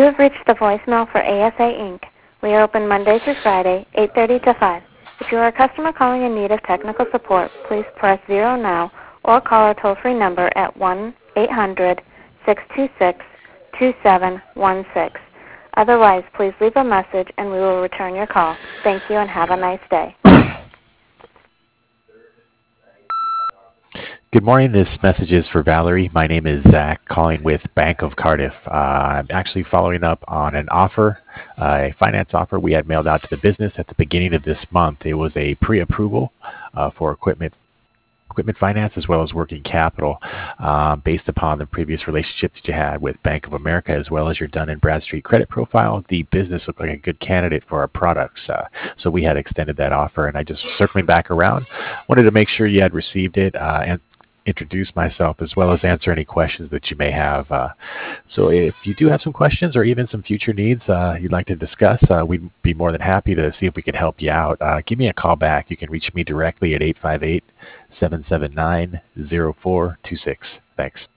have reached the voicemail for ASA Inc. We are open Monday through Friday, 8:30 to 5. If you are a customer calling in need of technical support, please press 0 now or call our toll-free number at 1-800-626-2716. Otherwise, please leave a message and we will return your call. Thank you and have a nice day. Good morning. This message is for Valerie. My name is Zach, calling with Bank of Cardiff. I'm actually following up on an offer, a finance offer we had mailed out to the business at the beginning of this month. It was a pre-approval for equipment finance as well as working capital based upon the previous relationships that you had with Bank of America as well as your Dun & Bradstreet credit profile. The business looked like a good candidate for our products, so we had extended that offer, and I just circling back around, wanted to make sure you had received it and introduce myself as well as answer any questions that you may have. So if you do have some questions or even some future needs you'd like to discuss, we'd be more than happy to see if we can help you out. Give me a call back. You can reach me directly at 858-779-0426. Thanks.